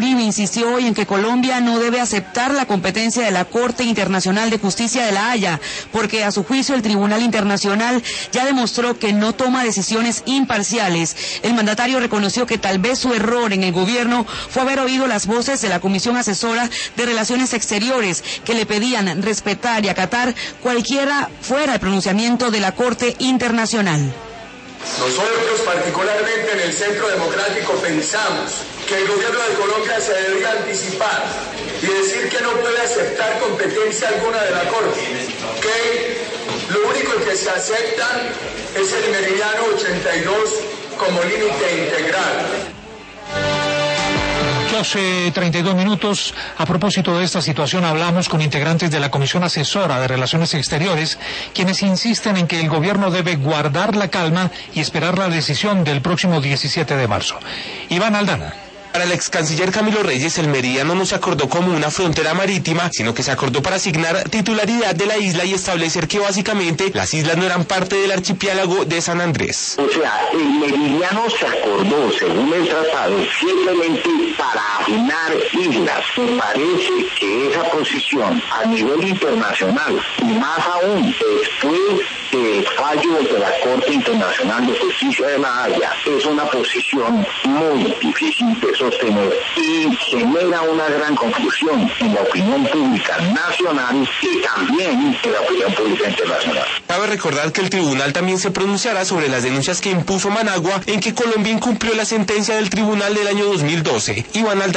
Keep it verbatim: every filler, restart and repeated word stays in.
Uribe insistió hoy en que Colombia no debe aceptar la competencia de la Corte Internacional de Justicia de La Haya, porque a su juicio el Tribunal Internacional ya demostró que no toma decisiones imparciales. El mandatario reconoció que tal vez su error en el gobierno fue haber oído las voces de la Comisión Asesora de Relaciones Exteriores, que le pedían respetar y acatar cualquiera fuera el pronunciamiento de la Corte Internacional. Nosotros, particularmente en el Centro Democrático, pensamos que el gobierno de Colombia se debería anticipar y decir que no puede aceptar competencia alguna de la Corte, que lo único que se acepta es el meridiano ochenta y dos como límite integral. doce treinta y dos minutos. A propósito de esta situación, hablamos con integrantes de la Comisión Asesora de Relaciones Exteriores, quienes insisten en que el gobierno debe guardar la calma y esperar la decisión del próximo diecisiete de marzo. Iván Aldana. Para el ex canciller Camilo Reyes, el meridiano no se acordó como una frontera marítima, sino que se acordó para asignar titularidad de la isla y establecer que básicamente las islas no eran parte del archipiélago de San Andrés. O sea, el meridiano se acordó, según el tratado, simplemente para asignar islas. Me parece que esa posición a nivel internacional, y más aún después del fallo de la Corte Internacional de Justicia de La Haya, es una posición muy difícil de sostener y genera una gran confusión en la opinión pública nacional y también en la opinión pública internacional. Cabe recordar que el tribunal también se pronunciará sobre las denuncias que impuso Managua en que Colombia incumplió la sentencia del tribunal del año dos mil doce. Iván Aldana.